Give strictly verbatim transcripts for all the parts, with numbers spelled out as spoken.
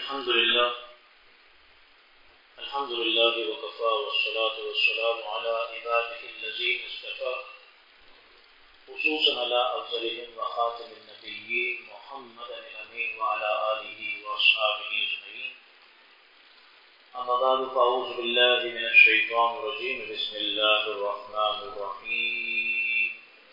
الحمد لله الحمد لله وكفى والصلاة والسلام على عباده الذين اصطفى خصوصا على أفضلهم وخاتم النبيين محمد الأمين وعلى آله وأصحابه أجمعين. أما بعد فأعوذ بالله من الشيطان الرجيم. بسم الله الرحمن الرحيم.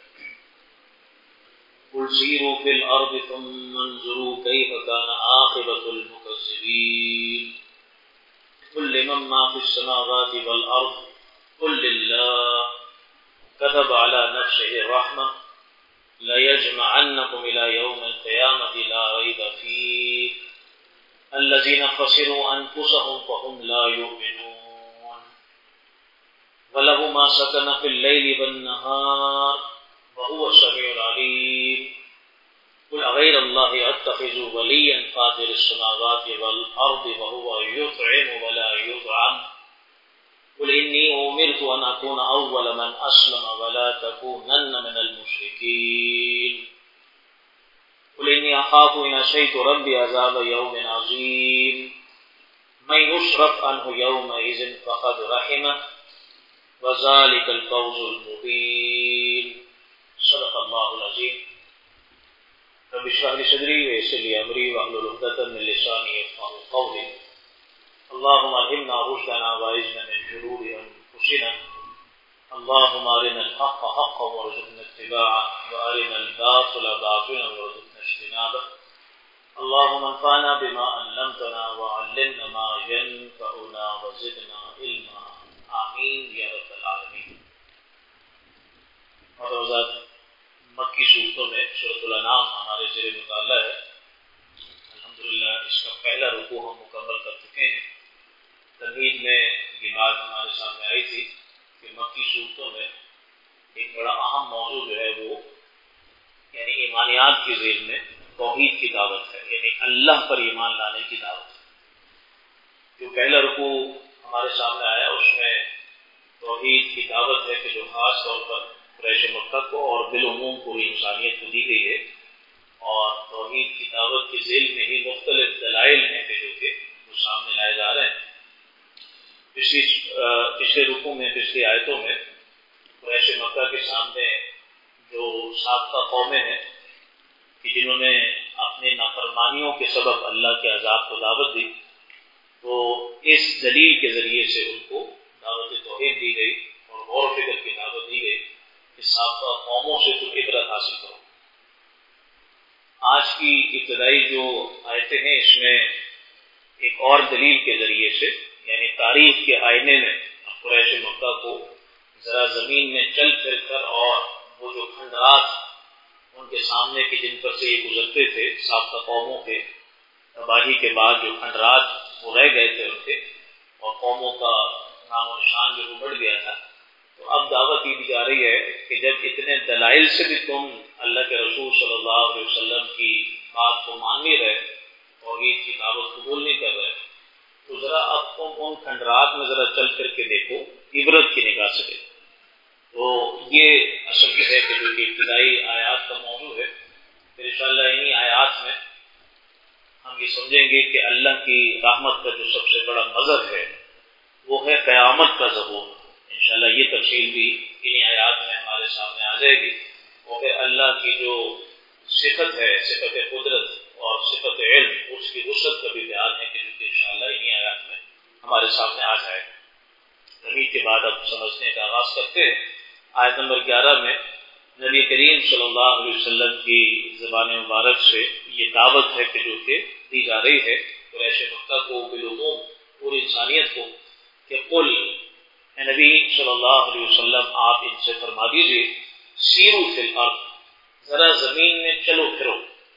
قل سيروا في الأرض ثم انظروا كيف كان عاقبة المكذبين. قل لمن ما في السماوات والأرض قل لله كتب على نفسه الرحمة ليجمعنكم إلى يوم القيامة لا ريب فيه الذين خسروا أنفسهم فهم لا يؤمنون. وله ما سكن في الليل والنهار وهو السميع العليم. قل أغير الله أتخذ وليا فاطر السماوات والأرض وهو يطعم ولا يطعم. قل إني أمرت أن أكون أول من أسلم ولا تكونن من المشركين. قل إني أخاف إن عصيت ربي عذاب يوم عظيم. من يصرف عنه يومئذ فقد رحمه وذلك الفوز المبين. صدق الله العظيم. رب اشرح لي صدري ويسر لي أمري واحلل عقدة من لساني يفقهوا قولي. اللهم ألهمنا رشدنا وأعذنا من شرور أنفسنا. اللهم أرنا الحق حقا وارزقنا اتباعه وأرنا الباطل باطلا وارزقنا اجتنابه. اللهم انفعنا بما علمتنا وعلمنا ما ينفعنا وزدنا علما. آمین یا رب العالمین. اور مکی صورتوں میں سورۃ الانعام ہمارے زیر مطالعہ ہے. الحمدللہ اس کا پہلا رکوع ہم مکمل کر چکے ہیں. تمہید میں یہ بات ہمارے سامنے آئی تھی کہ مکی صورتوں میں ایک بڑا اہم موضوع جو ہے وہ یعنی ایمانیات کے ذیل میں توحید کی دعوت ہے، یعنی اللہ پر ایمان لانے کی دعوت ہے. جو پہلا رکوع ہمارے سامنے آیا اس میں توحید کی دعوت ہے کہ جو خاص طور پر قریش مکہ کو اور بالعموم پوری انسانیت کو دی گئی ہے، اور توحید کی دعوت کے ذیل میں ہی مختلف دلائل ہیں کہ جو کہ وہ سامنے لائے جا رہے ہیں. پچھلی پچھلے رکوع میں پچھلی آیتوں میں قریش مکہ کے سامنے جو سابقہ قومیں ہیں کہ جنہوں نے اپنے نافرمانیوں کے سبب اللہ کے عذاب کو دعوت دی، تو اس دلیل کے ذریعے سے ان کو دعوت توحید دی گئی اور غور و فکر کی دعوت دی گئی کہ سابقہ قوموں سے تم عبرت حاصل کرو. آج کی ابتدائی جو آیتیں ہیں اس میں ایک اور دلیل کے ذریعے سے یعنی تاریخ کے آئینے میں قریش مکہ کو ذرا زمین میں چل پھر کر اور وہ جو کھنڈرات ان کے سامنے کے جن پر سے یہ گزرتے تھے سابقہ قوموں کے تباہی کے بعد جو کھنڈرات وہ رہ گئے تھے ان کے اور قوموں کا نام و نشان جو بڑھ گیا تھا، تو اب دعوت یہ دی جا رہی ہے کہ جب اتنے دلائل سے بھی تم اللہ کے رسول صلی اللہ علیہ وسلم کی بات کو مان نہیں رہے، توحید کی دعوت قبول نہیں کر رہے، تو ذرا اب تم ان کھنڈرات میں ذرا چل کر کے دیکھو، عبرت کی نگاہ سے دیکھو. تو یہ اصل کی ہے کہ جو کہ ابتدائی آیات کا موضوع ہے. پھر انشاءاللہ انہی آیات میں ہم یہ سمجھیں گے کہ اللہ کی رحمت کا جو سب سے بڑا مظہر ہے وہ ہے قیامت کا ظہور. انشاءاللہ یہ تفصیل بھی انہی آیات میں ہمارے سامنے آ جائے گی. اور پھر اللہ کی جو صفت ہے، صفت قدرت اور صفت علم، اس کی وسعت کا بھی بیان ہے کہ جو کہ انشاءاللہ انہی آیات میں ہمارے سامنے آ جائے گا. تمہید کے بعد اب سمجھنے کا آغاز کرتے ہیں. آیت نمبر گیارہ میں نبی کریم صلی اللہ علیہ وسلم کی زبان مبارک سے یہ دعوت ہے کہ جو کہ دی جا رہی ہے قریش مکہ کو بالعموم پوری انسانیت کو کہ قل اے نبی صلی اللہ علیہ وسلم آپ ان سے فرما دیجیے سیرو فی الارض، ذرا زمین میں چلو پھرو،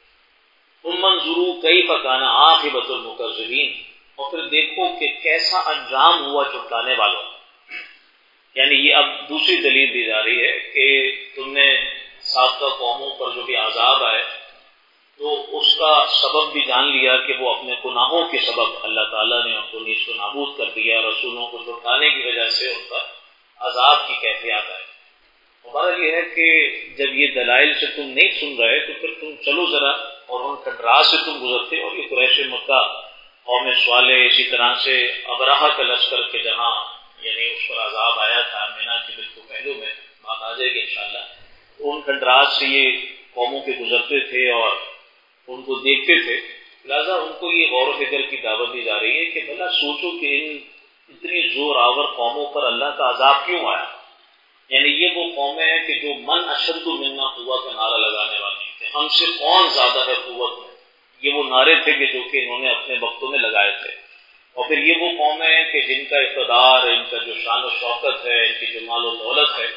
ثم انظروا کیف کان عاقبۃ المکذبین، اور پھر دیکھو کہ کیسا انجام ہوا جھٹلانے والوں. یعنی یہ اب دوسری دلیل دی جا رہی ہے کہ تم نے سابقہ قوموں پر جو بھی عذاب آئے تو اس کا سبب بھی جان لیا کہ وہ اپنے گناہوں کے سبب اللہ تعالیٰ نے ان کو نیست و نابود کر دیا، رسولوں کو جھٹلانے کی وجہ سے ان پر عذاب کی کیفیات آئی. ہمارا یہ ہے کہ جب یہ دلائل سے تم نہیں سن رہے تو پھر تم چلو ذرا اور ان کھنڈرات سے تم گزرتے. اور یہ قریش مکہ قوم صالح، اسی طرح سے ابرہہ کا لشکر کے جہاں یعنی اس پر عذاب آیا تھا مینا کے بالکل پہلو میں، بات آ جائے گی انشاءاللہ. ان کھنڈرات سے یہ قوموں کے گزرتے تھے اور ان کو دیکھتے تھے، لہٰذا ان کو یہ غور و فکر کی دعوت دی جا رہی ہے کہ بھلا سوچو کہ ان اتنی زور آور قوموں پر اللہ کا عذاب کیوں آیا. یعنی یہ وہ قومیں ہیں کہ جو من اشد منا قوت کا نعرہ لگانے والی تھے، ہم سے کون زیادہ ہے قوت میں، یہ وہ نعرے تھے کہ جو کہ انہوں نے اپنے وقتوں میں لگائے تھے. اور پھر یہ وہ قومیں ہیں کہ جن کا اقتدار، ان کا جو شان و شوکت ہے، ان کی جو مال و دولت ہے،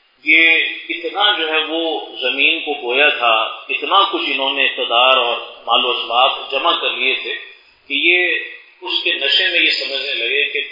یہ اتنا جو ہے وہ زمین کو بویا تھا، اتنا کچھ انہوں نے اقتدار اور مال و اسباب جمع کر لیے تھے کہ یہ اس کے نشے میں یہ سمجھنے لگے کہ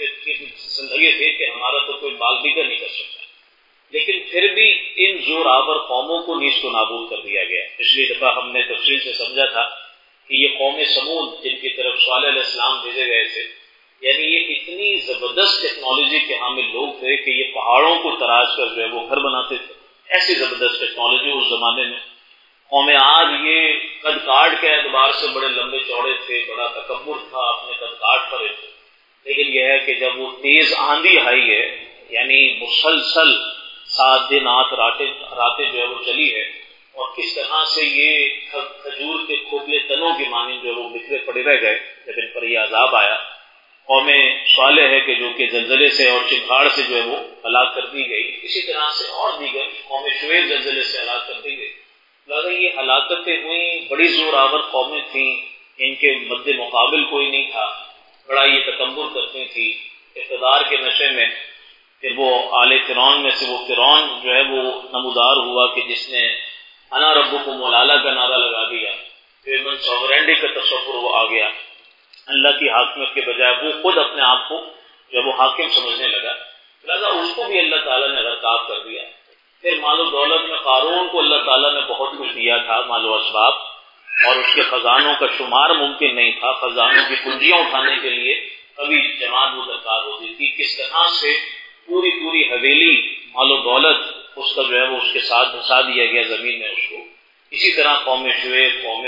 لگے تھے کہ ہمارا تو کوئی بال بگر نہیں کر سکتا. لیکن پھر بھی ان زور آور قوموں کو نیز و نابود کر دیا گیا. پچھلی دفعہ ہم نے تفصیل سے سمجھا تھا کہ یہ قوم سمود جن کی طرف صالح علیہ السلام بھیجے گئے تھے، یعنی یہ اتنی زبردست ٹیکنالوجی کے حامل لوگ تھے کہ یہ پہاڑوں کو تراش کر جو ہے وہ گھر بناتے تھے. ایسی زبردست ٹیکنالوجی اس زمانے میں. قوم عاد یہ قد کاٹ کے اعتبار سے بڑے لمبے چوڑے تھے، بڑا تکبر تھا اپنے قد کاٹ پر. لیکن یہ ہے کہ جب وہ تیز آندھی آئی ہے، یعنی مسلسل سات دن آٹھ راتیں راتیں جو ہے وہ چلی ہے، اور کس طرح سے یہ کھجور کے کھوکھلے تنوں کی مانند جو ہے وہ بکھرے پڑے رہ گئے جب ان پر یہ عذاب آیا. قوم صالح ہے کہ جو کہ زلزلے سے اور چنگاڑ سے جو ہے وہ ہلاک کر دی گئی. اسی طرح سے اور دیگر قوم شعیب زلزلے سے ہلاک کر دی گئی. لہٰذا یہ ہلاکتیں ہوئیں، بڑی زور آور قومیں تھیں، ان کے مد مقابل کوئی نہیں تھا. بڑا یہ تکبر کرتی تھی اقتدار کے نشے میں. پھر وہ آل فرعون میں سے وہ فرعون جو ہے وہ نمودار ہوا کہ جس نے انا ربکم الاعلی کا نعرہ لگا دیا. پھر من سوورینٹی کا تصور وہ آ گیا، اللہ کی حاکمیت کے بجائے وہ خود اپنے آپ کو جب وہ حاکم سمجھنے لگا، لہٰذا اس کو بھی اللہ تعالیٰ نے غرقاب کر دیا. پھر مال و دولت میں قارون کو اللہ تعالیٰ نے بہت کچھ دیا تھا، مال و اسباب، اور اس کے خزانوں کا شمار ممکن نہیں تھا. خزانوں کی کنجیاں اٹھانے کے لیے کبھی جماعت وہ درکار ہوتی تھی. کس طرح سے پوری پوری حویلی مال و دولت اس کا جو ہے وہ اس کے ساتھ دھسا دیا گیا زمین میں اس کو. اسی طرح قوم شعیب، قوم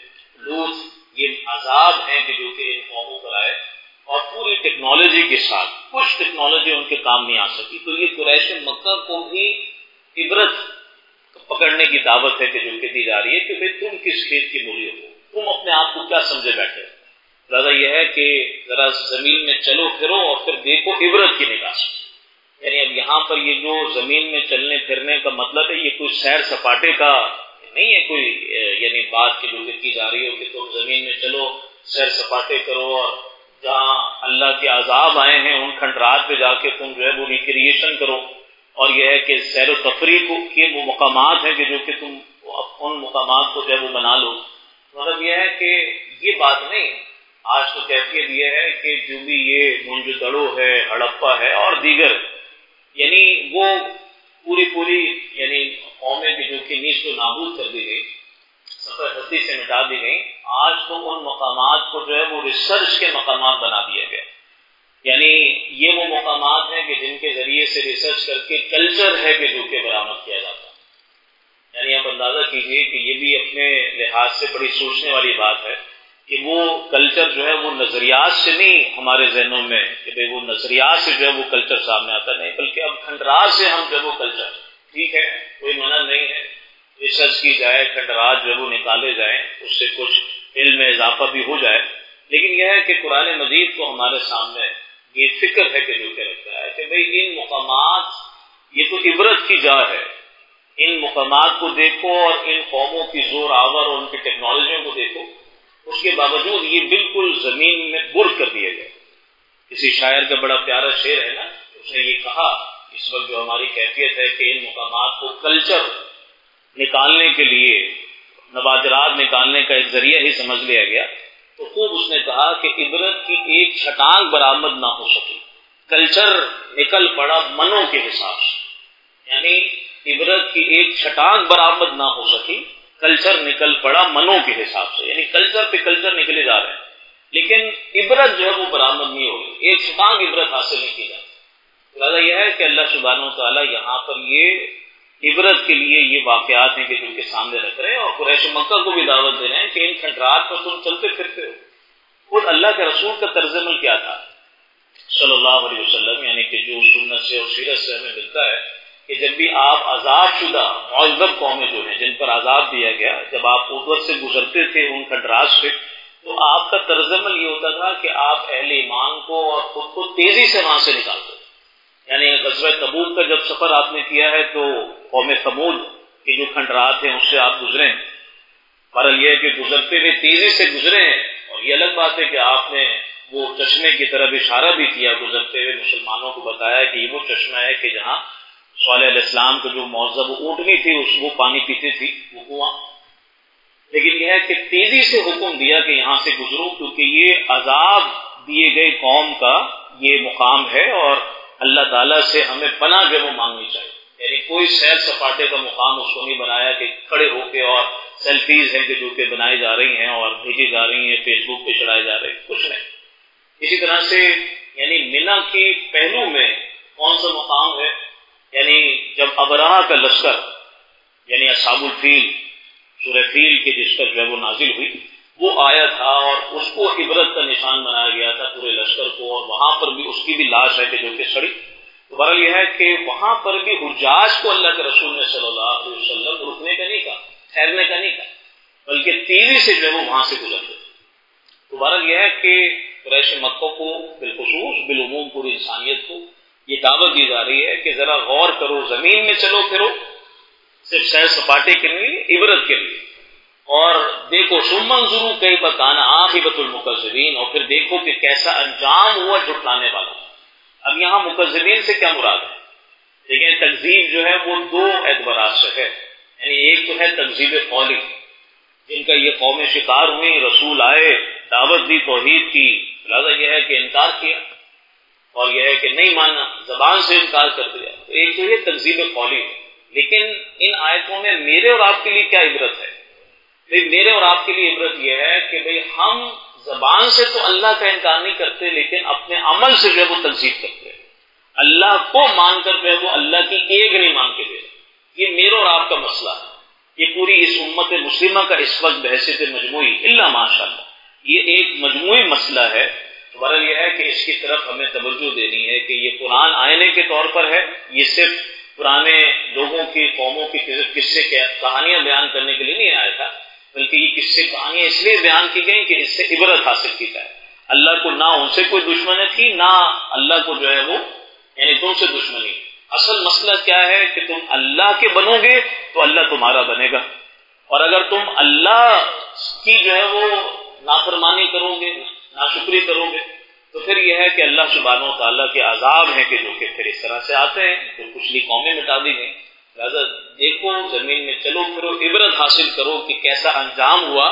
لوط، یہ عذاب ہیں کہ جو کہ ان قوموں پر آئے، اور پوری ٹیکنالوجی کے ساتھ. کچھ ٹیکنالوجی ان کے کام نہیں آ سکی. تو یہ قریش مکہ کو بھی عبرت پکڑنے کی دعوت ہے کہ جو کہ دی جا رہی ہے کہ بھئی تم کس کھیت کی مولی ہو، تم اپنے آپ کو کیا سمجھے بیٹھے. لہٰذا یہ ہے کہ ذرا زمین میں چلو پھرو اور پھر دیکھو عبرت کی نگاہ سے. یعنی اب یہاں پر یہ جو زمین میں چلنے پھرنے کا مطلب ہے، یہ کوئی سیر سپاٹے کا نہیں ہے کوئی یعنی بات کی جو کی جا رہی ہو کہ تم زمین میں چلو سیر سپاٹے کرو اور جہاں اللہ کے عذاب آئے ہیں ان کھنڈرات پہ جا کے تم جو ہے وہ ریکریشن کرو. اور یہ ہے کہ سیر و تفریح کے وہ مقامات ہیں کہ جو کہ تم ان مقامات کو جو ہے وہ بنا لو. مطلب یہ ہے کہ یہ بات نہیں. آج تو کیفیت یہ ہے کہ جو بھی یہ منجدڑو ہے، ہڑپا ہے اور دیگر، یعنی وہ پوری پوری یعنی قومیں کی جو کہ نیز و نابود کر دی گئی، سفر ہستی سے مٹا دی گئی. آج تو ان مقامات کو جو ہے وہ ریسرچ کے مقامات بنا دیا گیا. یعنی یہ وہ مقامات ہیں کہ جن کے ذریعے سے ریسرچ کر کے کلچر ہے کہ جو کہ برآمد کیا جاتا ہے. یعنی آپ اندازہ کیجئے کہ یہ بھی اپنے لحاظ سے بڑی سوچنے والی بات ہے کہ وہ کلچر جو ہے وہ نظریات سے نہیں ہمارے ذہنوں میں کہ بھئی وہ نظریات سے جو ہے وہ کلچر سامنے آتا نہیں، بلکہ اب کھنڈرات سے ہم جو ہے وہ کلچر، ٹھیک ہے کوئی منع نہیں ہے، ریسرچ کی جائے، کھنڈرات جو ہے وہ نکالے جائیں، اس سے کچھ علم میں اضافہ بھی ہو جائے. لیکن یہ ہے کہ قرآن مجید کو ہمارے سامنے یہ فکر ہے کہ جو کہ رکھتا ہے کہ بھئی ان مقامات یہ تو عبرت کی جا ہے. ان مقامات کو دیکھو اور ان قوموں کی زور آور اور ان کی ٹیکنالوجیوں کو دیکھو، اس کے باوجود یہ بالکل زمین میں برد کر دیا گیا. کسی شاعر کا بڑا پیارا شعر ہے نا، اس نے یہ کہا اس وقت جو ہماری کیفیت ہے کہ ان مقامات کو کلچر نکالنے کے لیے، نوادرات نکالنے کا ایک ذریعہ ہی سمجھ لیا گیا، تو خوب اس نے کہا کہ عبرت کی ایک چھٹانگ برآمد نہ ہو سکی، کلچر نکل پڑا منوں کے حساب سے. یعنی عبرت کی ایک چھٹانگ برآمد نہ ہو سکی، کلچر نکل پڑا منوں کے حساب سے. یعنی کلچر پہ کلچر نکلے جا رہے ہیں لیکن عبرت جو ہے وہ برآمد نہیں ہوگی، ایک چھٹانگ عبرت حاصل نہیں کی جاتی. لہٰذا یہ ہے کہ اللہ سبحانہ وتعالیٰ یہاں پر یہ عبرت کے لیے یہ واقعات ہیں کہ جن کے سامنے رکھ رہے ہیں، اور قریش مکہ کو بھی دعوت دے رہے ہیں کہ ان کھنڈرات پر تم چلتے پھرتے ہو، خود اللہ کے رسول کا طرز عمل کیا تھا صلی اللہ علیہ وسلم، یعنی کہ جو سنت سے اور سیرت سے ہمیں ملتا ہے کہ جب بھی آپ عذاب شدہ معذب قومیں جو ہیں جن پر عذاب دیا گیا، جب آپ اوپر سے گزرتے تھے ان کھنڈرات سے، تو آپ کا طرز عمل یہ ہوتا تھا کہ آپ اہل ایمان کو اور خود کو تیزی سے وہاں سے نکالتے. یعنی غزوہ تبوک کا جب سفر آپ نے کیا ہے تو قوم ثمود کی جو کھنڈرات ہیں اس سے آپ گزرے ہیں، پر یہ ہے کہ گزرتے ہوئے تیزی سے گزرے ہیں. اور یہ الگ بات ہے کہ آپ نے وہ چشمے کی طرف اشارہ بھی کیا گزرتے ہوئے، مسلمانوں کو بتایا کہ یہ وہ چشمہ ہے کہ جہاں صالح علیہ السلام کو جو معذب اونٹنی تھی اس وہ پانی پیتی تھی، وہ کنواں. لیکن یہ ہے کہ تیزی سے حکم دیا کہ یہاں سے گزرو، کیونکہ یہ عذاب دیے گئے قوم کا یہ مقام ہے اور اللہ تعالیٰ سے ہمیں پناہ جو وہ مانگنی چاہیے. یعنی کوئی سیر سپاٹے کا مقام اس کو نہیں بنایا کہ کھڑے ہو کے اور سیلفیز ہیں کہ جو کہ بنائی جا رہی ہیں اور بھیجی جا رہی ہیں، فیس بک پہ چڑھائے جا رہے ہیں، کچھ نہیں. اسی طرح سے یعنی منی کی پہلو میں کون سا مقام ہے؟ یعنی جب ابرہہ کا لشکر یعنی اصحاب الفیل، سورہ فیل کے جس پر جو ہے وہ نازل ہوئی، وہ آیا تھا اور اس کو عبرت کا نشان بنایا گیا تھا پورے لشکر کو، اور وہاں پر بھی اس کی بھی لاش ہے کہ جو کہ سڑی. تو بہرحال یہ ہے کہ وہاں پر بھی حجاج کو اللہ کے رسول نے صلی اللہ علیہ وسلم رکنے کا نہیں کہا، ٹھہرنے کا نہیں کہا، بلکہ تیزی سے جو ہے وہ وہاں سے گزرتے تھے. تو بہرحال یہ ہے کہ قریش مکہ کو بالخصوص بالعموم پوری انسانیت کو یہ دعوت دی جا رہی ہے کہ ذرا غور کرو، زمین میں چلو پھرو، صرف سیر سپاٹے کے لیے، عبرت کے لیے. اور دیکھو سمن ضرور کئی بکان عاقبۃ المکذبین، اور پھر دیکھو کہ کیسا انجام ہوا جھٹلانے والا. اب یہاں مکذبین سے کیا مراد ہے؟ دیکھیں تکذیب جو ہے وہ دو اعتبارات سے ہے. یعنی ایک تو ہے تکذیب قولی، جن کا یہ قومیں شکار ہوئی، رسول آئے، دعوت دی توحید کی، لہذا یہ ہے کہ انکار کیا اور یہ ہے کہ نہیں مانا، زبان سے انکار کر دیا. تو ایک تو یہ تکذیب قولی ہے. لیکن ان آیتوں میں میرے اور آپ کے لیے کیا عبرت ہے؟ بھئی میرے اور آپ کے لیے عبرت یہ ہے کہ بھئی ہم زبان سے تو اللہ کا انکار نہیں کرتے، لیکن اپنے عمل سے جو ہے وہ تکذیب کرتے ہیں. اللہ کو مان کر جو ہے وہ اللہ کی ایک نہیں مان کے دے. یہ میرے اور آپ کا مسئلہ ہے. یہ پوری اس امت مسلمہ کا اس وقت بحیثیت مجموعی الا ماشاء اللہ یہ ایک مجموعی مسئلہ ہے. بہرحال یہ ہے کہ اس کی طرف ہمیں توجہ دینی ہے کہ یہ قرآن آئینے کے طور پر ہے، یہ صرف پرانے لوگوں کی قوموں کی قصے کہانیاں بیان کرنے کے لیے نہیں آیا تھا، بلکہ یہ قصے کہانیاں اس لیے بیان کی گئیں کہ اس سے عبرت حاصل کی جائے. اللہ کو نہ ان سے کوئی دشمنی تھی، نہ اللہ کو جو ہے وہ یعنی تم سے دشمنی. اصل مسئلہ کیا ہے کہ تم اللہ کے بنو گے تو اللہ تمہارا بنے گا، اور اگر تم اللہ کی جو ہے وہ نافرمانی کرو گے، ناشکری کرو گے، تو پھر یہ ہے کہ اللہ سبحانہ و تعالیٰ کے عذاب ہیں کہ جو کہ پھر اس طرح سے آتے ہیں. تو پچھلی قومیں مٹا دی گئیں. لہٰذا دیکھو زمین میں چلو پھرو، عبرت حاصل کرو کہ کیسا انجام ہوا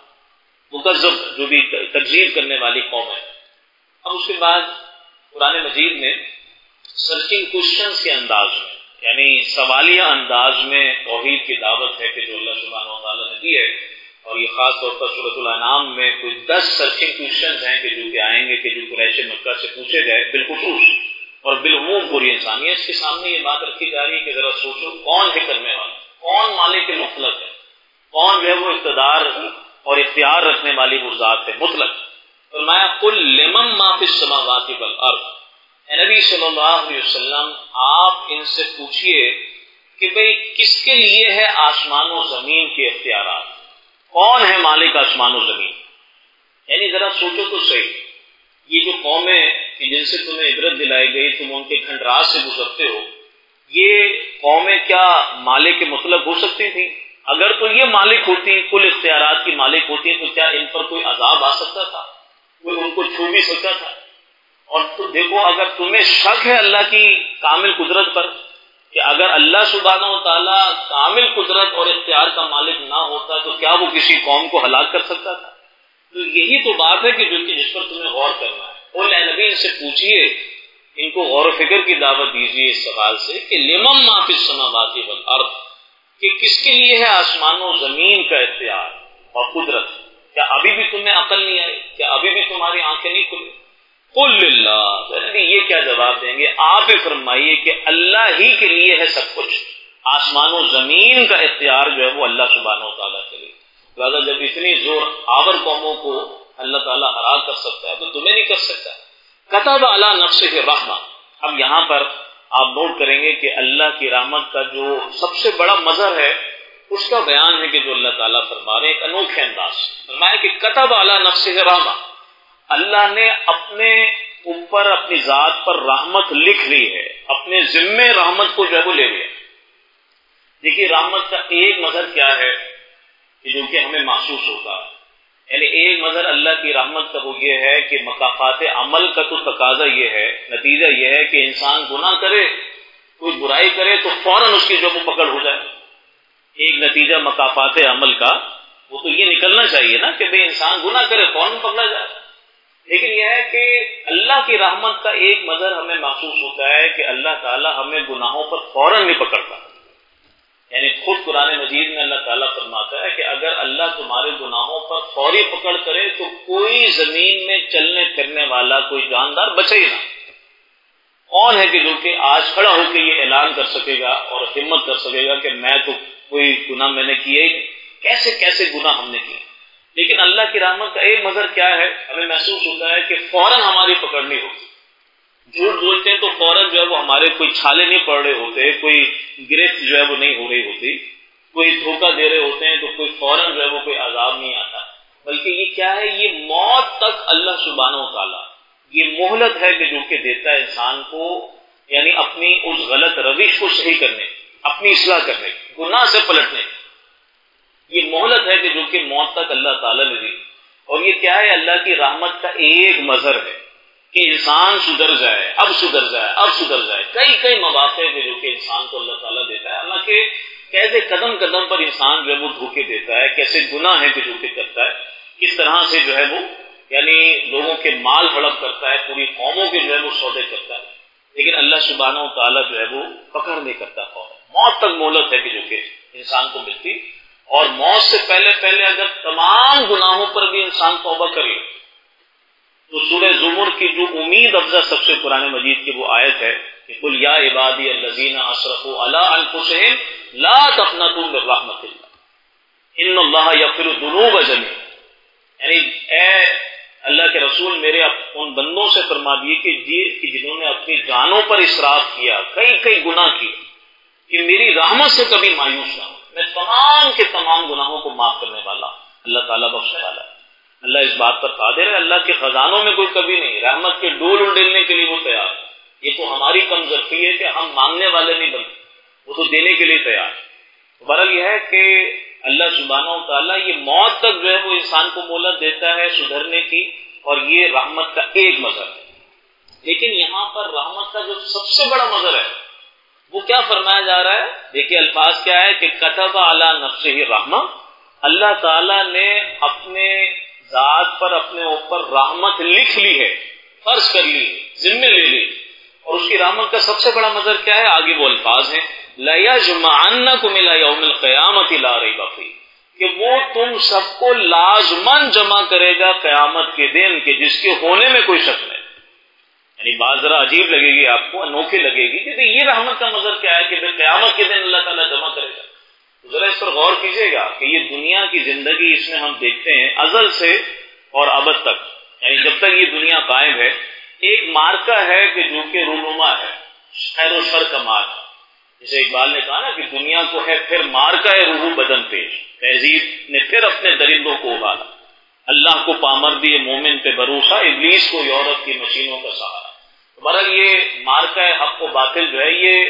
مکذب جو بھی تکذیب کرنے والی قوم ہے. اب اس کے بعد قرآن مجید میں سرچنگ کوشچنز کے انداز میں یعنی سوالیہ انداز میں توحید کی دعوت ہے کہ جو اللہ سبحانہ و تعالیٰ نے دی ہے، اور یہ خاص طور پر سورۃ الانعام میں کوئی دس سرچنگ کوشچنز ہیں کہ جو کہ آئیں گے کہ جو قریش مکہ سے پوچھے گئے بالخصوص اور بالعموم پوری انسانیت کے سامنے یہ بات رکھی جا رہی ہے کہ ذرا سوچو کون ہے کرنے والا، کون مالک مطلق ہے، کون جو ہے وہ اقتدار اور اختیار رکھنے والی وہ ذات ہے مطلق. فرمایا قل لمن ما فی السماوات والارض، اے نبی صلی اللہ علیہ وسلم آپ ان سے پوچھئے کہ بھئی کس کے لیے ہے آسمان و زمین کے اختیارات، کون ہے مالک آسمان و زمین. یعنی ذرا سوچو تو صحیح، یہ جو قومیں جن سے تمہیں عبرت دلائی گئی، تم ان کے کھنڈرات سے گزرتے ہو، یہ قومیں کیا مالک مطلق ہو سکتی تھیں؟ اگر تو یہ مالک ہوتی، کل اختیارات کی مالک ہوتی، تو کیا ان پر کوئی عذاب آ سکتا تھا؟ کوئی ان کو چھو بھی سکتا تھا؟ اور تو دیکھو اگر تمہیں شک ہے اللہ کی کامل قدرت پر کہ اگر اللہ سبحانہ و تعالیٰ کامل قدرت اور اختیار کا مالک نہ ہوتا تو کیا وہ کسی قوم کو ہلاک کر سکتا تھا؟ تو یہی تو بات ہے کہ جو کہ جس پر تمہیں غور کرنا ہے. اور اے نبی ان سے پوچھئے، ان کو غور و فکر کی دعوت دیجیے اس سوال سے کہ لمن ما فی السماوات والارض، کہ کس کے لیے ہے آسمان و زمین کا اختیار اور قدرت. کیا ابھی بھی تمہیں عقل نہیں آئی؟ کیا ابھی بھی تمہاری آنکھیں نہیں کھلی؟ قل للہ، یہ کیا جواب دیں گے؟ آپ فرمائیے کہ اللہ ہی کے لیے ہے سب کچھ، آسمان و زمین کا اختیار جو ہے وہ اللہ سبحانہ و تعالیٰ کے لیے. لہٰذا جب اتنی زور آور قوموں کو اللہ تعالیٰ ہلاک کر سکتا ہے تو تمہیں نہیں کر سکتا. کتب علی نفسہ الرحمہ. اب یہاں پر آپ نوٹ کریں گے کہ اللہ کی رحمت کا جو سب سے بڑا مظہر ہے اس کا بیان ہے کہ جو اللہ تعالیٰ فرما رہے ہیں ایک انوکھے انداز فرمایا کہ کتب علی نفسہ الرحمہ. اللہ نے اپنے اوپر اپنی ذات پر رحمت لکھ لی ہے, اپنے ذمے رحمت کو جو ہے وہ لے لیا. دیکھیے رحمت کا ایک مظہر کیا ہے کہ جو کہ ہمیں محسوس ہوتا ہے, یعنی ایک مظہر اللہ کی رحمت کا وہ یہ ہے کہ مکافات عمل کا تو تقاضا یہ ہے, نتیجہ یہ ہے کہ انسان گناہ کرے, کوئی برائی کرے تو فوراً اس کی جو وہ پکڑ ہو جائے. ایک نتیجہ مکافات عمل کا وہ تو یہ نکلنا چاہیے نا کہ بھئی انسان گناہ کرے فوراً پکڑا جائے. لیکن یہ ہے کہ اللہ کی رحمت کا ایک مظہر ہمیں محسوس ہوتا ہے کہ اللہ تعالیٰ ہمیں گناہوں پر فوراً نہیں پکڑتا. یعنی خود قرآن مجید میں اللہ تعالیٰ فرماتا ہے کہ اگر اللہ تمہارے گناہوں پر فوری پکڑ کرے تو کوئی زمین میں چلنے پھرنے والا کوئی جاندار بچے ہی نہ. کون ہے کہ جو کہ آج کھڑا ہو کے یہ اعلان کر سکے گا اور ہمت کر سکے گا کہ میں تو کوئی گناہ میں نے کیے ہی, کیسے کیسے گناہ ہم نے کیے. لیکن اللہ کی رحمت کا ایک مظہر کیا ہے, ہمیں محسوس ہوتا ہے کہ فوراً ہماری پکڑ نہیں ہوتی. جھوٹ بولتے ہیں تو فوراً جو ہے وہ ہمارے کوئی چھالے نہیں پڑ رہے ہوتے, کوئی گرفت جو ہے وہ نہیں ہو رہی ہوتی, کوئی دھوکہ دے رہے ہوتے ہیں تو کوئی فوراً جو ہے وہ کوئی عذاب نہیں آتا. بلکہ یہ کیا ہے, یہ موت تک اللہ سبحانہ و تعالیٰ یہ مہلت ہے کہ جو کہ دیتا ہے انسان کو, یعنی اپنی اس غلط روش کو صحیح کرنے, اپنی اصلاح کرنے, گناہ سے پلٹنے. یہ مہلت ہے کہ جو کہ موت تک اللہ تعالیٰ نے دی. اور یہ کیا ہے, اللہ کی رحمت کا ایک مظہر ہے کہ انسان سدھر جائے, اب سدھر جائے, اب سدھر جائے. کئی کئی مواقع میں جو کہ انسان کو اللہ تعالیٰ دیتا ہے, اللہ کے کیسے قدم قدم پر انسان جو ہے وہ دھوکے دیتا ہے, کیسے گناہ ہے کہ جو کہ کرتا ہے, کس طرح سے جو ہے وہ یعنی لوگوں کے مال ہڑپ کرتا ہے, پوری قوموں کے جو ہے وہ سودے کرتا ہے. لیکن اللہ سبحانہ و تعالیٰ جو ہے وہ پکڑ نہیں کرتا. موت تک مہلت ہے کہ جو کہ انسان کو ملتی. اور موت سے پہلے پہلے اگر تمام گناہوں پر بھی انسان توبہ کر لے تو سورہ زمر کی جو امید افزا سب سے قرآن مجید کی وہ آیت ہے کہ قل یا عبادی الذین اسرفوا علی انفسہم لا تقنطوا من رحمت اللہ ان اللہ یغفر الذنوب جميعا. یعنی اے اللہ کے رسول میرے ان بندوں سے فرما دیے کہ جی جنہوں نے اپنی جانوں پر اسراف کیا, کئی کئی گناہ کیے, کہ میری رحمت سے کبھی مایوس نہ ہو. میں تمام کے تمام گناہوں کو معاف کرنے والا, اللہ تعالیٰ بخشنے والا ہے. اللہ اس بات پر قادر ہے, اللہ کے خزانوں میں کوئی کبھی نہیں, رحمت کے ڈول اڈیلنے کے لیے وہ تیار. یہ تو ہماری کم ظرفی ہے کہ ہم مانگنے والے نہیں بنتے, وہ تو دینے کے لیے تیار. بہرحال یہ ہے کہ اللہ سبحانہ و تعالیٰ یہ موت تک جو ہے وہ انسان کو مہلت دیتا ہے سدھرنے کی, اور یہ رحمت کا ایک مظہر ہے. لیکن یہاں پر رحمت کا جو سب سے بڑا مظہر ہے وہ کیا فرمایا جا رہا ہے, دیکھیے الفاظ کیا ہے کہ کتب علی نفسہ الرحمہ. اللہ تعالیٰ نے اپنے ذات پر اپنے اوپر رحمت لکھ لی ہے, فرض کر لی, ذمہ لے لی. اور اس کی رحمت کا سب سے بڑا مظہر کیا ہے, آگے وہ الفاظ ہیں لَيَجْمَعَنَّكُمْ إِلَىٰ يَوْمِ الْقِيَامَةِ لَا رَيْبَ فِيهِ, کہ وہ تم سب کو لازماً جمع کرے گا قیامت کے دن کہ جس کے ہونے میں کوئی شک نہیں. یعنی بات ذرا عجیب لگے گی آپ کو, انوکھی لگے گی کہ یہ رحمت کا مظہر کیا ہے کہ قیامت کے دن اللہ تعالیٰ جمع کرے گا. ذرا اس پر غور کیجیے گا کہ یہ دنیا کی زندگی, اس میں ہم دیکھتے ہیں ازل سے اور ابد تک, یعنی جب تک یہ دنیا قائم ہے ایک مارکا ہے کہ جو کہ رونما ہے, خیر و شر کا مارکا. جسے اقبال نے کہا نا کہ دنیا کو ہے پھر مارکا ہے روح بدن پیش, تہذیب نے پھر اپنے درندوں کو ابالا, اللہ کو پامردی مومن پہ بھروسہ, ابلیس کو یورپ کی مشینوں کا سہارا. بہرحال یہ مارکا حق و باطل جو ہے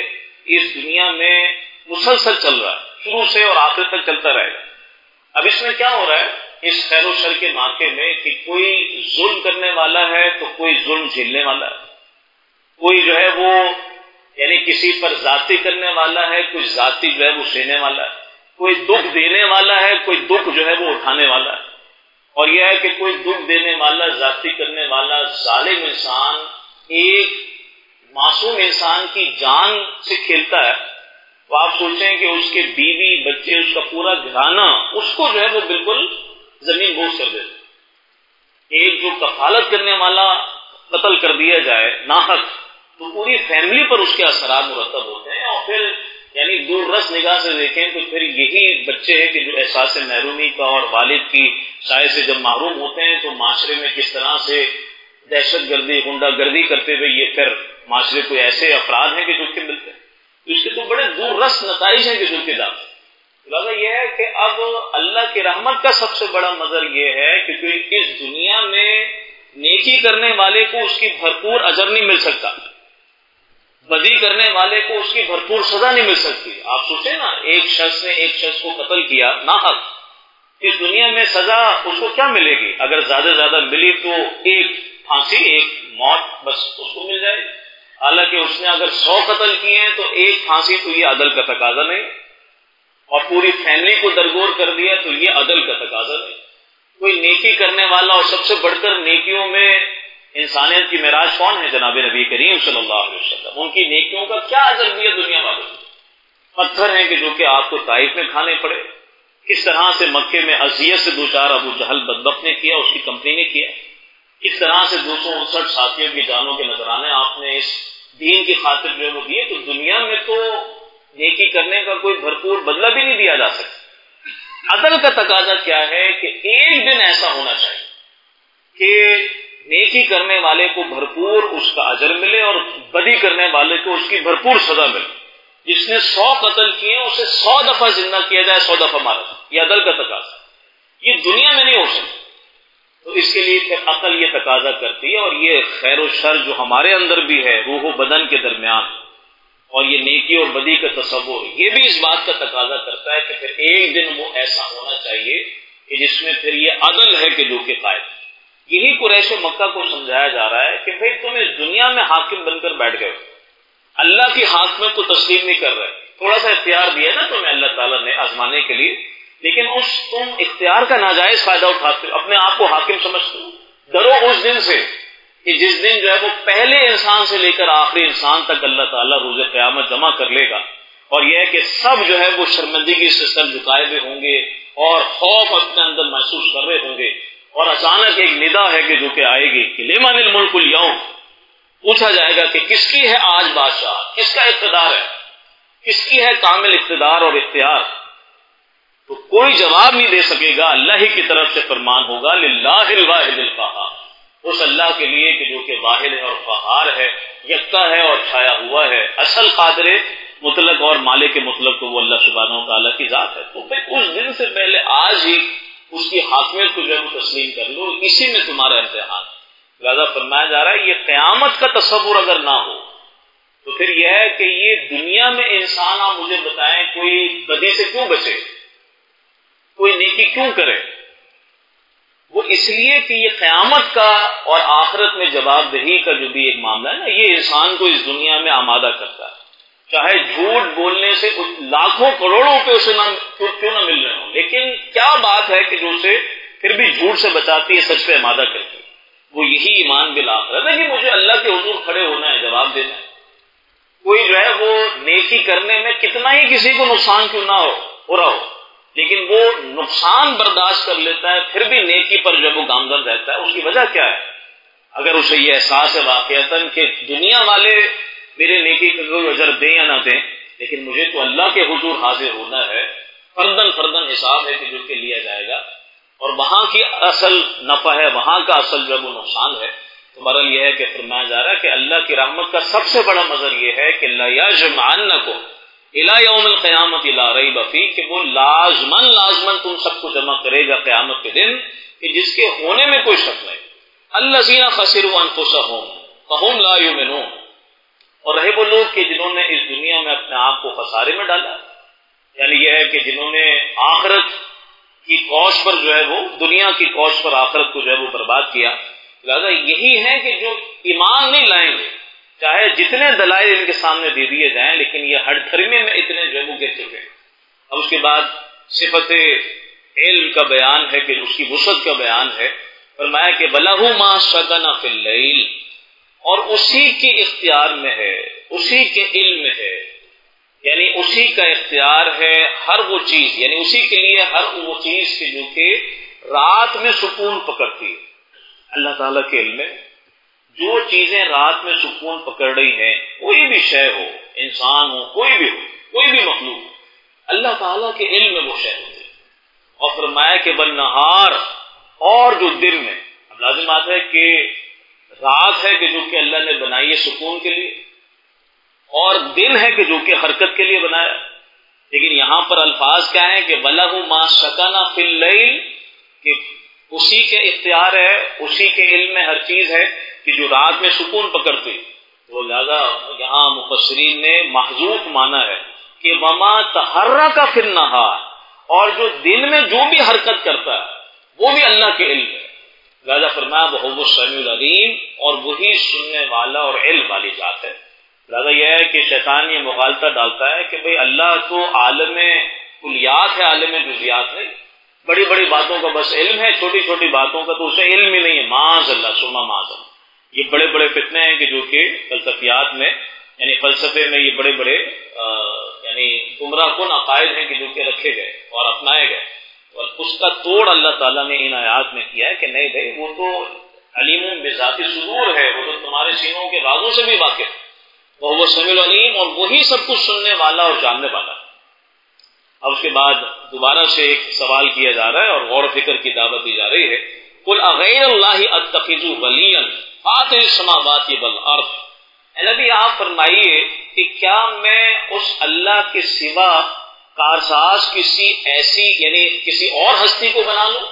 یہ اس دنیا میں مسلسل چل رہا ہے, شروع سے اور آخر تک چلتا رہے گا. اب اس میں کیا ہو رہا ہے اس خیر و شر کے مارکے میں کہ کوئی ظلم کرنے والا ہے تو کوئی ظلم جھیلنے والا ہے, کوئی جو ہے وہ یعنی کسی پر ذاتی کرنے والا ہے, کوئی ذاتی جو ہے وہ سہنے والا ہے, کوئی دکھ دینے والا ہے, کوئی دکھ جو ہے وہ اٹھانے والا ہے. اور یہ ہے کہ کوئی دکھ دینے والا, ذاتی کرنے والا ظالم انسان ایک معصوم انسان کی جان سے کھیلتا ہے تو آپ سوچیں کہ اس کے بیوی بچے, اس کا پورا گھرانہ اس کو جو ہے وہ بالکل زمین بوس کر دیتے. ایک جو کفالت کرنے والا قتل کر دیا جائے ناحق تو پوری فیملی پر اس کے اثرات مرتب ہوتے ہیں, اور پھر یعنی دور رس نگاہ سے دیکھیں تو پھر یہی بچے ہیں کہ جو احساس محرومی کا اور والد کی سائے سے جب محروم ہوتے ہیں تو معاشرے میں کس طرح سے دہشت گردی غنڈہ گردی کرتے ہوئے یہ پھر معاشرے کو ایسے افراد ہیں کہ جو کہ ملتے ہیں. اس کے تو بڑے دور رس نتائج ہیں کہ جو کہ جاتے ہیں. لہٰذا یہ ہے کہ اب اللہ کی رحمت کا سب سے بڑا مظہر یہ ہے کہ اس دنیا میں نیکی کرنے والے کو اس کی بھرپور اجر نہیں مل سکتا، بدی کرنے والے کو اس کی بھرپور سزا نہیں مل سکتی. آپ سوچیں نا، ایک شخص نے ایک شخص کو قتل کیا ناحق، اس دنیا میں سزا اس کو کیا ملے گی؟ اگر زیادہ سے زیادہ ملی تو ایک پھانسی، ایک موت بس اس کو مل جائے. حالانکہ اس نے اگر سو قتل کیے ہیں تو ایک پھانسی تو یہ عدل کا تقاضا نہیں، اور پوری فیملی کو درگور کر دیا تو یہ عدل کا تقاضا نہیں. کوئی نیکی کرنے والا، اور سب سے بڑھ کر نیکیوں میں انسانیت کی معراج کون ہے؟ جناب نبی کریم صلی اللہ علیہ وسلم. ان کی نیکیوں کا کیا اجر دیا دنیا والوں کو؟ پتھر ہیں کہ جو کہ آپ کو طائف میں کھانے پڑے. کس طرح سے مکے میں اذیت سے دوچار ابو جہل بدبخت نے کیا، اس کی کمپنی نے کیا. کس طرح سے دو سو انسٹھ ساتھیوں کی جانوں کے نذرانے آپ نے اس دین کی خاطر جو وہ دیے. تو دنیا میں تو نیکی کرنے کا کوئی بھرپور بدلہ بھی نہیں دیا جا سکتا. عدل کا تقاضا کیا ہے کہ ایک دن ایسا ہونا چاہیے کہ نیکی کرنے والے کو بھرپور اس کا اجر ملے اور بدی کرنے والے کو اس کی بھرپور سزا ملے. جس نے سو قتل کیے اسے سو دفعہ زندہ کیا جائے، سو دفعہ مارا جائے. یہ عدل کا تقاضا. یہ دنیا میں نہیں ہو سکتا. تو اس کے لیے پھر عقل یہ تقاضا کرتی ہے، اور یہ خیر و شر جو ہمارے اندر بھی ہے روح و بدن کے درمیان، اور یہ نیکی اور بدی کا تصور، یہ بھی اس بات کا تقاضا کرتا ہے کہ پھر ایک دن وہ ایسا ہونا چاہیے کہ جس میں پھر یہ عدل ہے کہ جو کہ قائم. یہی قریش مکہ کو سمجھایا جا رہا ہے کہ بھئی تم اس دنیا میں حاکم بن کر بیٹھ گئے ہو، اللہ کی حاکمیت کو تسلیم نہیں کر رہے. تھوڑا سا اختیار دیا نا تمہیں اللہ تعالیٰ نے آزمانے کے لیے، لیکن اس تم اختیار کا ناجائز فائدہ اٹھاتے ہو، اپنے آپ کو حاکم سمجھتے ہو. ڈرو اس دن سے کہ جس دن جو ہے وہ پہلے انسان سے لے کر آخری انسان تک اللہ تعالیٰ روز قیامت جمع کر لے گا، اور یہ ہے کہ سب جو ہے وہ شرمندگی سے سر جھکائے ہوئے ہوں گے اور خوف اپنے اندر محسوس کر رہے ہوں گے. اور اچانک ایک ندا ہے کہ جو کہ آئے گی کہ لمن الملک اليوم، پوچھا جائے گا کہ کس کی ہے آج بادشاہ، کس کا اقتدار ہے، کس کی ہے کامل اقتدار اور اختیار. تو کوئی جواب نہیں دے سکے گا، اللہ ہی کی طرف سے فرمان ہوگا للہ الواحد القہار، اس اللہ کے لیے کہ جو کہ واحد ہے اور قہار ہے، یکتا ہے اور چھایا ہوا ہے. اصل قادر مطلق اور مالک مطلق تو وہ اللہ سبحانہ و تعالیٰ کی ذات ہے. تو پھر اس دن سے پہلے آج ہی اس کی حاکمیت کو جو ہے وہ تسلیم کر لو، اسی میں تمہارا امتحان. لہذا فرمایا جا رہا ہے یہ قیامت کا تصور اگر نہ ہو تو پھر یہ ہے کہ یہ دنیا میں انسان، آپ مجھے بتائیں کوئی بدی سے کیوں بچے، کوئی نیکی کیوں کرے؟ وہ اس لیے کہ یہ قیامت کا اور آخرت میں جواب دہی کا جو بھی ایک معاملہ ہے نا، یہ انسان کو اس دنیا میں آمادہ کرتا ہے. چاہے جھوٹ بولنے سے لاکھوں کروڑوں روپے اسے نہ کیوں نہ مل رہے ہوں، لیکن کیا بات ہے کہ جو اسے پھر بھی جھوٹ سے بچاتی ہے، سچ پہ آمادہ کرتی ہے. وہ یہی ایمان بالآخرت ہے کہ مجھے اللہ کے حضور کھڑے ہونا ہے، جواب دینا ہے. کوئی جو ہے وہ نیکی کرنے میں کتنا ہی کسی کو نقصان کیوں نہ ہو ہو رہا ہو، لیکن وہ نقصان برداشت کر لیتا ہے، پھر بھی نیکی پر جو وہ گامزن رہتا ہے. اس کی وجہ کیا ہے؟ اگر اسے یہ احساس ہے واقعتاً کہ دنیا والے میرے نیکی کا کوئی اجر دیں یا نہ دیں، لیکن مجھے تو اللہ کے حضور حاضر ہونا ہے، فردن فردن حساب ہے کہ جو کہ لیا جائے گا، اور وہاں کی اصل نفع ہے، وہاں کا اصل جو وہ نقصان ہے. تو بہرحال یہ ہے کہ فرمایا جا رہا ہے کہ اللہ کی رحمت کا سب سے بڑا مظہر یہ ہے کہ لَيَجْمَعَنَّكُمْ إِلَىٰ يَوْمِ الْقِيَامَةِ لَا رَيْبَ فِيهِ، کہ وہ لازماً لازماً تم سب کو جمع کرے گا قیامت کے دن کہ جس کے ہونے میں کوئی شک نہیں. الَّذِينَ خَسِرُوا أَنفُسَهُمْ فَهُمْ لَا يُؤْمِنُونَ، اور رہے وہ لوگ کہ جنہوں نے اس دنیا میں اپنے آپ کو خسارے میں ڈالا، یعنی یہ ہے کہ جنہوں نے آخرت کی کوش پر جو ہے وہ دنیا کی کوش پر آخرت کو جو ہے وہ برباد کیا. لہذا یہی ہے کہ جو ایمان نہیں لائیں گے، چاہے جتنے دلائل ان کے سامنے دے دیے جائیں، لیکن یہ ہر دھرمے میں اتنے جو ہے وہ گر چکے ہیں. اب اس کے بعد صفت علم کا بیان ہے کہ اس کی وسعت کا بیان ہے. فرمایا کہ بَلَهُ مَا سَكَنَ فِي اللَّيْلِ، اور اسی کے اختیار میں ہے، اسی کے علم میں ہے، یعنی اسی کا اختیار ہے ہر وہ چیز، یعنی اسی کے لیے ہر وہ چیز کہ جو کہ رات میں سکون پکڑتی ہے. اللہ تعالیٰ کے علم میں جو چیزیں رات میں سکون پکڑ رہی ہیں، کوئی بھی شے ہو، انسان ہو، کوئی بھی ہو، کوئی بھی مخلوق اللہ تعالیٰ کے علم میں وہ شے ہوتے ہیں. اور فرمایا کہ بالنہار، اور جو دن میں، اب لازم بات ہے کہ رات ہے کہ جو کہ اللہ نے بنائی ہے سکون کے لیے، اور دن ہے کہ جو کہ حرکت کے لیے بنایا. لیکن یہاں پر الفاظ کیا ہیں کہ وَلَهُ مَا سَكَنَ فِي اللَّيْلِ، کہ اسی کے اختیار ہے، اسی کے علم میں ہر چیز ہے کہ جو رات میں سکون پکڑتی. تو لہذا یہاں مفسرین نے محذوف مانا ہے کہ وَمَا تَحَرَّكَ فِي النَّهَارِ، اور جو دن میں جو بھی حرکت کرتا ہے وہ بھی اللہ کے علم ہے. لہذا فرمایا وَهُوَ السَّمِيعُ الْعَلِيمُ، اور وہی سننے والا اور علم والی ذات ہے. لہذا یہ ہے کہ شیطان یہ مغالطہ ڈالتا ہے کہ بھئی اللہ تو عالم کلیات ہے، عالم جزیات نہیں، بڑی بڑی باتوں کا بس علم ہے، چھوٹی چھوٹی باتوں کا تو اسے علم ہی نہیں ہے. معاذ اللہ ثم معاذ اللہ. یہ بڑے بڑے فتنے ہیں کہ جو کہ فلسفیات میں، یعنی فلسفے میں یہ بڑے بڑے یعنی گمراہ کن عقائد ہیں کہ جو کہ رکھے گئے اور اپنائے گئے، اور اس کا توڑ اللہ تعالیٰ نے ان آیات میں کیا ہے کہ نہیں بھائی وہ تو علیم بذات صدور ہے، وہ تو تمہارے سینوں کے رازوں سے بھی واقف ہے. وہ سمیع العلیم، اور وہی سب کچھ سننے والا اور جاننے والا. اب اس کے بعد دوبارہ سے ایک سوال کیا جا رہا ہے اور غور و فکر کی دعوت دی جا رہی ہے. قل اغیر اللہ اتخذ ولیا فاطر السماوات والارض، اے نبی آپ فرمائیے کہ کیا میں اس اللہ کے سوا کارساز کسی ایسی یعنی کسی اور ہستی کو بنا لوں.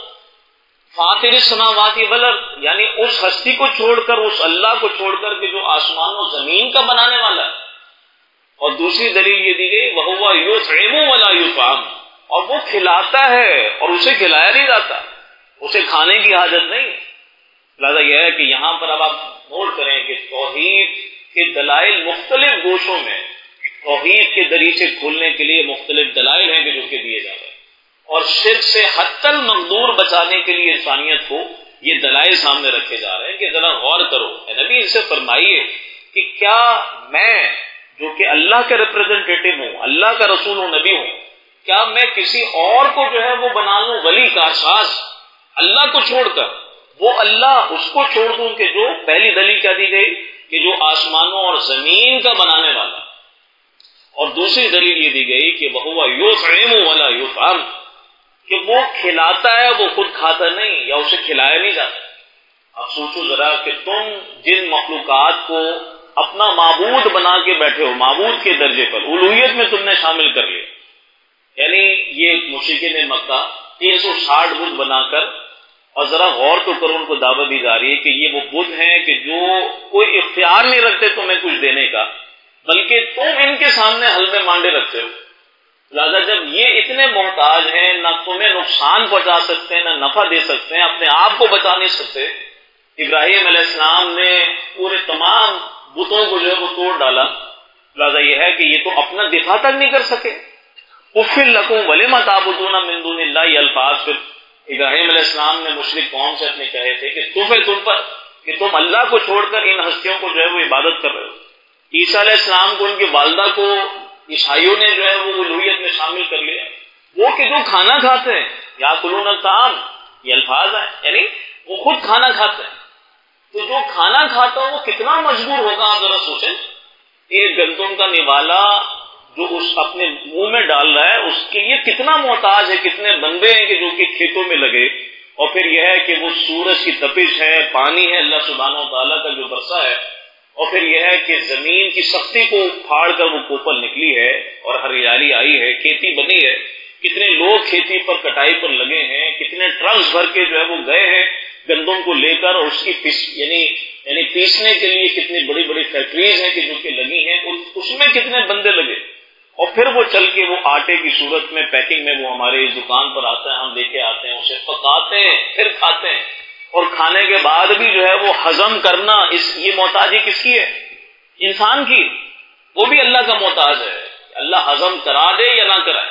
فاطر السماوات والارض یعنی اس ہستی کو چھوڑ کر، اس اللہ کو چھوڑ کر کہ جو آسمان و زمین کا بنانے والا ہے. اور دوسری دلیل یہ دی گئی وَهُوَ يُطْعِمُ وَلَا يُطْعَمُ، اور وہ کھلاتا ہے اور اسے کھلایا نہیں جاتا، اسے کھانے کی حاجت نہیں. لہذا یہ ہے کہ یہاں پر اب آپ نوٹ کریں کہ توحید کے دلائل مختلف گوشوں میں، توحید کے دریچے کھولنے کے لیے مختلف دلائل ہیں کہ جو کہ دیے جا رہے ہیں، اور شرک سے حتی المقدور بچانے کے لیے انسانیت کو یہ دلائل سامنے رکھے جا رہے ہیں کہ ذرا غور کرو. اے نبی ان سے فرمائیے کہ کیا میں جو کہ اللہ کا ریپرزینٹیٹو ہوں، اللہ کا رسول ہوں، نبی ہوں، کیا میں کسی اور کو جو ہے وہ بنا لوں ولی کارساز، اللہ کو چھوڑ کر وہ اللہ اس کو چھوڑ دوں کہ جو پہلی دلیل کیا دی گئی کہ جو آسمانوں اور زمین کا بنانے والا، اور دوسری دلیل یہ دی گئی کہ وَهُوَ يُطْعِمُ وَلَا يُطْعَمُ، کہ وہ کھلاتا ہے وہ خود کھاتا نہیں یا اسے کھلایا نہیں جاتا. اب سوچو ذرا کہ تم جن مخلوقات کو اپنا معبود بنا کے بیٹھے ہو، معبود کے درجے پر الوہیت میں تم نے شامل کر لیا، یعنی یہ مشرکین مکہ تین سو ساٹھ بت بنا کر، اور ذرا غور تو کرو ان کو دعوت دی جا رہی ہے کہ یہ وہ بت ہیں کہ جو کوئی اختیار نہیں رکھتے تمہیں کچھ دینے کا، بلکہ تم ان کے سامنے حلوے مانڈے رکھتے ہو. لہذا جب یہ اتنے محتاج ہیں، نہ تمہیں نقصان پہنچا سکتے ہیں، نہ نفع دے سکتے ہیں، اپنے آپ کو بچا نہیں سکتے، ابراہیم علیہ السلام نے پورے تمام بتوں کو جو ہے وہ توڑ ڈالا. لہذا یہ ہے کہ یہ تو اپنا دفاع تک نہیں کر سکے. اُفِّل لَكُمْ وَلِمَ تَعْبُدُونَ مِن دُونِ اللَّهِ، یہ الفاظ پھر ابراہیم علیہ السلام نے مشرک قوم سے اپنے کہے تھے کہ تم ہے تم پر کہ تم اللہ کو چھوڑ کر ان ہستیوں کو جو ہے وہ عبادت کر رہے ہو. عیسیٰ علیہ السلام کو ان کی والدہ کو عیسائیوں نے جو ہے وہ الوہیت میں شامل کر لیا. وہ کہ جو کھانا کھاتے ہیں یاکلون الطعام، یہ الفاظ ہیں، یعنی وہ خود کھانا کھاتے ہیں. تو جو کھانا کھاتا ہو وہ کتنا مجبور ہوگا، آپ ذرا سوچیں. ایک گندم کا نوالا جو اس اپنے منہ میں ڈال رہا ہے اس کے لیے کتنا محتاج ہے، کتنے بندے ہیں کہ جو کہ کھیتوں میں لگے. اور پھر یہ ہے کہ وہ سورج کی تپش ہے، پانی ہے اللہ سبحانہ و تعالیٰ کا جو برسا ہے، اور پھر یہ ہے کہ زمین کی سختی کو پھاڑ کر وہ کوپل نکلی ہے اور ہریالی آئی ہے، کھیتی بنی ہے. کتنے لوگ کھیتی پر کٹائی پر لگے ہیں، کتنے ٹرکس بھر کے جو ہے وہ گئے ہیں گندم کو لے کر، اور اس کی پیس یعنی یعنی پیسنے کے لیے کتنی بڑی بڑی فیکٹریز ہیں کہ جو کہ لگی ہیں، اس میں کتنے بندے لگے. اور پھر وہ چل کے وہ آٹے کی صورت میں پیکنگ میں وہ ہمارے اس دکان پر آتا ہے، ہم لے کے آتے ہیں، اسے پکاتے ہیں پھر کھاتے ہیں. اور کھانے کے بعد بھی جو ہے وہ ہضم کرنا، اس یہ محتاجی کس کی ہے؟ انسان کی. وہ بھی اللہ کا محتاج ہے. اللہ ہضم کرا دے یا نہ کرائے،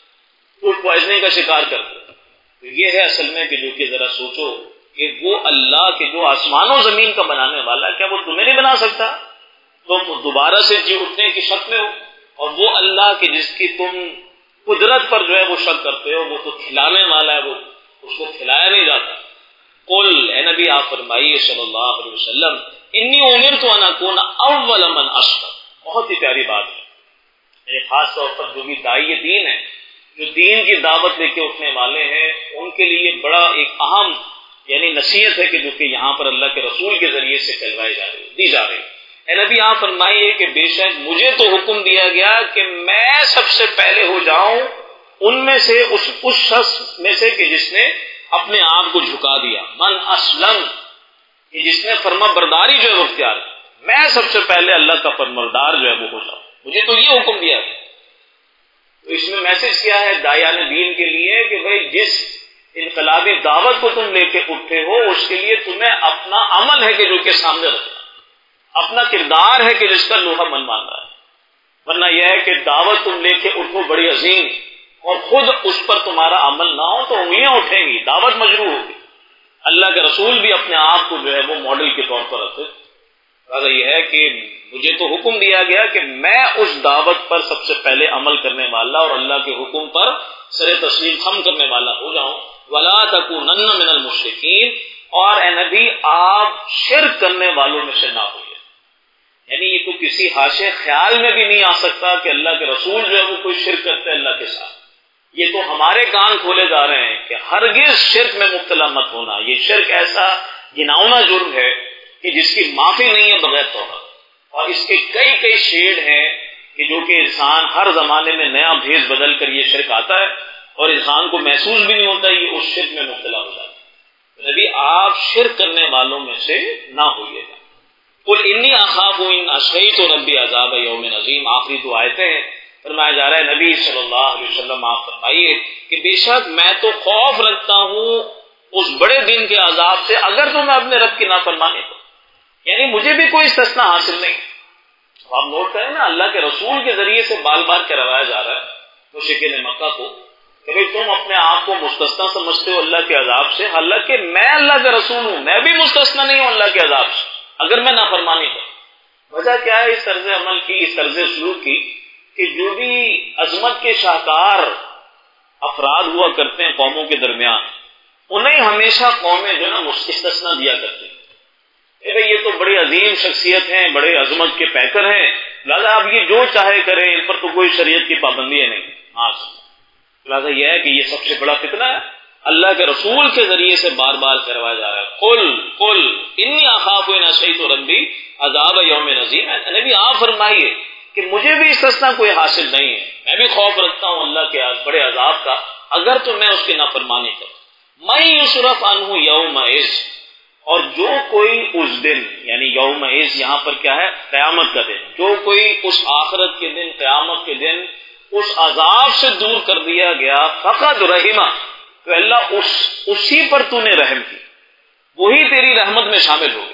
فوڈ پوائزننگ کا شکار کر دے. تو یہ ہے اصل میں کہ جو کہ ذرا سوچو کہ وہ اللہ کے جو آسمان و زمین کا بنانے والا ہے، کیا وہ تمہیں نہیں بنا سکتا؟ تم دوبارہ سے جی اٹھنے کی شک میں ہو، اور وہ اللہ کے جس کی تم قدرت پر جو ہے وہ شک کرتے ہو، وہ تو کھلانے والا ہے، وہ اس کو کھلایا نہیں جاتا. قل، اے نبی آپ فرمائیے صلی اللہ علیہ وسلم، انی امرت ان اکون اول من اسلم. بہت ہی پیاری بات ہے. یعنی خاص طور پر جو بھی داعی دین ہے، جو دین کی دعوت لے کے اٹھنے والے ہیں، ان کے لیے بڑا ایک اہم یعنی نصیحت ہے کہ جو کہ یہاں پر اللہ کے رسول کے ذریعے سے کہلوائی جا رہی دی جا رہی. اے نبی آپ فرمائیے کہ بے شک مجھے تو حکم دیا گیا کہ میں سب سے پہلے ہو جاؤں ان میں سے اس اس شخص میں سے کہ جس نے اپنے آپ کو جھکا دیا، من اسلم، کہ جس نے فرما برداری جو ہے وہ اختیار کی، میں سب سے پہلے اللہ کا فرمانبردار جو ہے وہ ہو جاؤں، مجھے تو یہ حکم دیا ہے. تو اس میں میسج کیا ہے داعیان دین کے لیے کہ بھئی جس انقلابی دعوت کو تم لے کے اٹھے ہو اس کے لیے تمہیں اپنا عمل ہے کہ جو کہ سامنے رکھنا، اپنا کردار ہے کہ جس کا لوہا من مان رہا ہے. ورنہ یہ ہے کہ دعوت تم لے کے اٹھو بڑی عظیم اور خود اس پر تمہارا عمل نہ ہو تو انگلیاں اٹھیں گی، دعوت مجروح ہوگی. اللہ کے رسول بھی اپنے آپ کو جو ہے وہ ماڈل کے طور پر رکھے. لہٰذا یہ ہے کہ مجھے تو حکم دیا گیا کہ میں اس دعوت پر سب سے پہلے عمل کرنے والا اور اللہ کے حکم پر سر تسلیم خم کرنے والا ہو جاؤں. وَلَا تَكُونَنَّ مِنَ الْمُشْرِكِينَ، اور اے نبی آپ شرک کرنے والوں میں سے نہ ہوئے. یعنی یہ تو کسی حاشے خیال میں بھی نہیں آ سکتا کہ اللہ کے رسول جو ہے وہ کوئی شرک کرتے اللہ کے ساتھ. یہ تو ہمارے کان کھولے جا رہے ہیں کہ ہرگز شرک میں مبتلا مت ہونا. یہ شرک ایسا گناؤنا جرم ہے کہ جس کی معافی نہیں ہے بغیر توبہ، اور اس کے کئی کئی شیڈ ہیں کہ جو کہ انسان ہر زمانے میں نیا بھیس بدل کر یہ شرک آتا ہے اور انسان کو محسوس بھی نہیں ہوتا یہ اس شرک میں مبتلا ہو جاتا ہے. نبی آپ شرک کرنے والوں میں سے نہ ہوئیے گا. قل انی اخاف ان عصیت ربی عذاب یوم عظیم، آخری دو آیتیں ہیں. فرمایا جا رہا ہے نبی صلی اللہ علیہ وسلم آپ فرمائیے کہ بے شک میں تو خوف رکھتا ہوں اس بڑے دن کے عذاب سے اگر تو میں اپنے رب کی نافرمانی کروں. یعنی مجھے بھی کوئی استثناء حاصل نہیں. آپ نوٹ کریں نا، اللہ کے رسول کے ذریعے سے بال بال کروایا جا رہا ہے مشرکین مکہ کو کہ بھئی تم اپنے آپ کو مستثنیٰ سمجھتے ہو اللہ کے عذاب سے، حالانکہ میں اللہ کا رسول ہوں، میں بھی مستثنیٰ نہیں ہوں اللہ کے عذاب سے اگر میں نافرمانی کروں. وجہ کیا ہے اس طرز عمل کی، اس طرز سلوک کی، کہ جو بھی عظمت کے شاہکار افراد ہوا کرتے ہیں قوموں کے درمیان، انہیں ہمیشہ قومیں جو ہے نا استثناء دیا کرتے ہیں. یہ تو بڑی عظیم شخصیت ہیں، بڑے عظمت کے پیکر ہیں، لہٰذا اب یہ جو چاہے کریں، ان پر تو کوئی شریعت کی پابندی ہے نہیں. ہاں لہٰذا یہ ہے کہ یہ سب سے بڑا فتنہ ہے اللہ کے رسول کے ذریعے سے بار بار کروایا جا رہا ہے. قل قل انی اخاف ان عصیت ربی عذاب یوم عظیم. نبی آپ فرمائیے کہ مجھے بھی استثناء کوئی حاصل نہیں ہے، میں بھی خوف رکھتا ہوں اللہ کے بڑے عذاب کا اگر تو میں اس کی نافرمانی کروں. من یصرف عنہ یومئذ، اور جو کوئی اس دن، یعنی یومئذ یہاں پر کیا ہے؟ قیامت کا دن. جو کوئی اس آخرت کے دن، قیامت کے دن اس عذاب سے دور کر دیا گیا، فقد رحمہ، تو اللہ اس اسی پر تو نے رحم کی، وہی تیری رحمت میں شامل ہو گیا.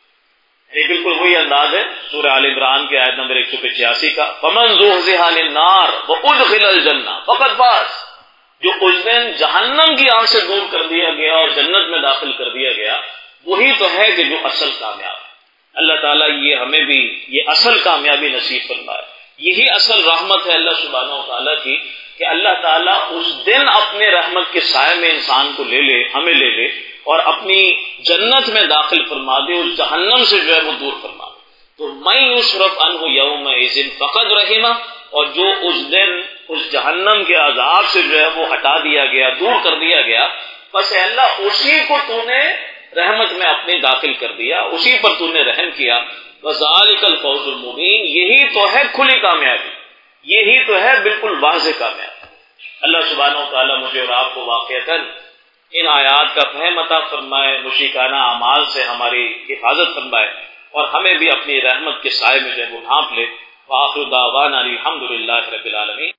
یہ بالکل وہی انداز ہے سورہ آل عمران کے آیت نمبر ایک سو پچاسی کا، فمن زحزح عن النار وادخل الجنہ فقد فاز. جو اس دن جہنم کی آگ سے دور کر دیا گیا اور جنت میں داخل کر دیا گیا، وہی تو ہے کہ جو اصل کامیاب ہے. اللہ تعالیٰ یہ ہمیں بھی یہ اصل کامیابی نصیب فرمائے. یہی اصل رحمت ہے اللہ سبحانہ و تعالیٰ کی کہ اللہ تعالیٰ اس دن اپنے رحمت کے سائے میں انسان کو لے لے، ہمیں لے لے اور اپنی جنت میں داخل فرما دے، اس جہنم سے جو ہے وہ دور فرما دے. تو من یصرف عنہ یومئذ فقد رحمہ، اور جو اس دن اس جہنم کے عذاب سے جو ہے وہ ہٹا دیا گیا، دور کر دیا گیا، بس اللہ اسی کو تو نے رحمت میں اپنی داخل کر دیا، اسی پر تو نے رحم کیا. وذالک الفوز المبین، یہی تو ہے کھلی کامیابی، یہی تو ہے بالکل واضح کامیابی. اللہ سبحانہ و تعالیٰ مجھے اور آپ کو واقعتاً ان آیات کا فہم عطا فرمائے، مشرکانہ اعمال سے ہماری حفاظت فرمائے اور ہمیں بھی اپنی رحمت کے سائے میں جو ہے وہ ڈھانپ لے. وآخر دعوانا الحمد للہ رب العالمین.